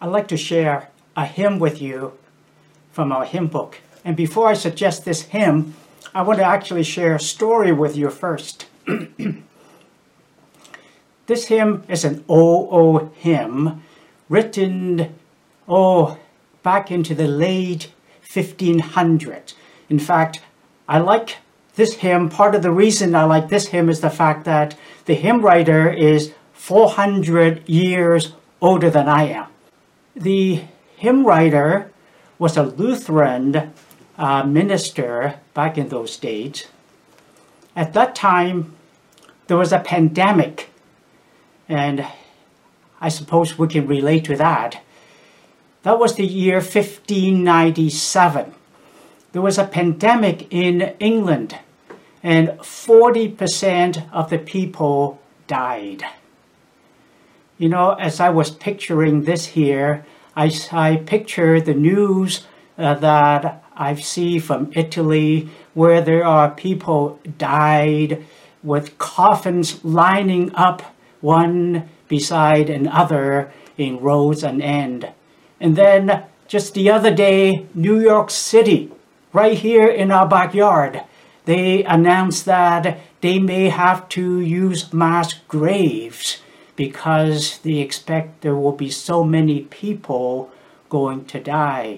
I'd like to share a hymn with you from our hymn book. And before I suggest this hymn, I want to actually share a story with you first. This hymn is an old hymn written, back into the late 1500s. In fact, I like this hymn. Part of the reason I like this hymn is the fact that the hymn writer is 400 years older than I am. The hymn writer was a Lutheran minister back in those days. At that time, there was a pandemic, and I suppose we can relate to that. That was the year 1597. There was a pandemic in England, and 40% of the people died. You know, as I was picturing this here, I picture the news that I see from Italy, where there are people died with coffins lining up one beside another in rows and end. And then just the other day, New York City, right here in our backyard, they announced that they may have to use mass graves because they expect there will be so many people going to die.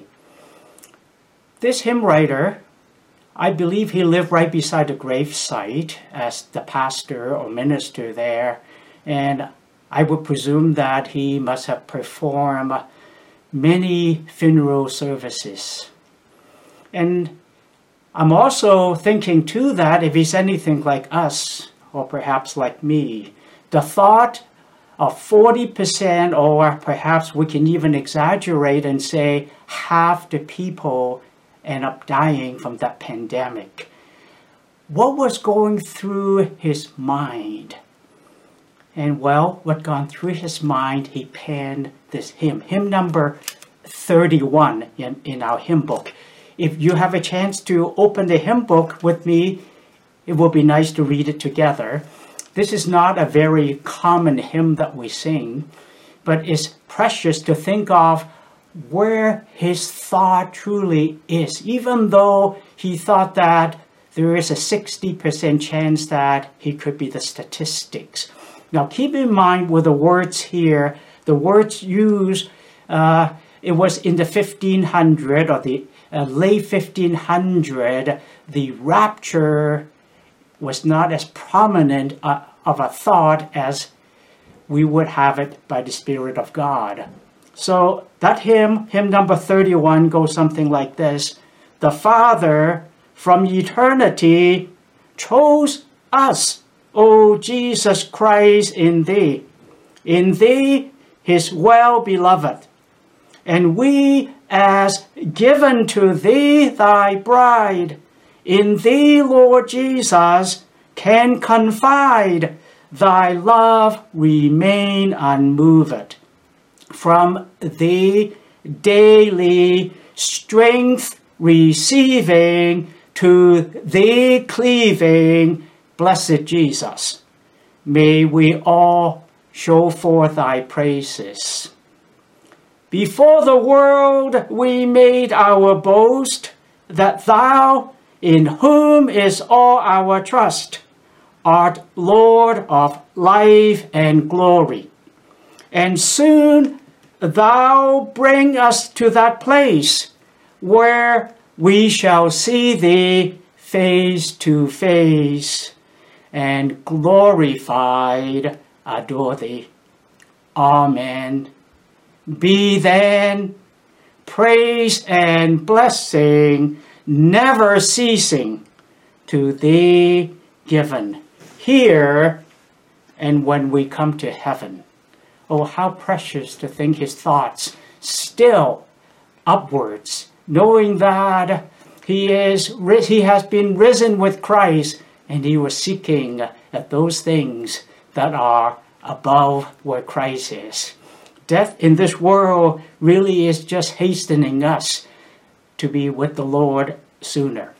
This hymn writer, I believe he lived right beside the grave site as the pastor or minister there, and I would presume that he must have performed many funeral services. And I'm also thinking too that if he's anything like us, or perhaps like me, the thought of 40%, or perhaps we can even exaggerate and say half the people end up dying from that pandemic. What was going through his mind? And well, what gone through his mind, he penned this hymn number 31 in our hymn book. If you have a chance to open the hymn book with me, it will be nice to read it together. This is not a very common hymn that we sing, but it's precious to think of where his thought truly is, even though he thought that there is a 60% chance that he could be the statistics. Now keep in mind with the words here, the words used, it was in the 1500 or the late 1500, the rapture was not as prominent of a thought as we would have it by the Spirit of God. So that hymn number 31, goes something like this. The Father from eternity chose us, O Jesus Christ, in thee, his well-beloved. And we, as given to thee, thy bride, in thee, Lord Jesus, can confide, thy love remain unmoved. From thee daily strength receiving, to thee cleaving, blessed Jesus, may we all show forth thy praises. Before the world we made our boast, that thou, in whom is all our trust, art Lord of life and glory. And soon thou bring us to that place where we shall see thee face to face, and glorified adore thee. Amen. Be then praise and blessing never ceasing to thee given, here and when we come to heaven. Oh, how precious to think his thoughts still upwards, knowing that he has been risen with Christ, and he was seeking at those things that are above where Christ is. Death in this world really is just hastening us to be with the Lord sooner.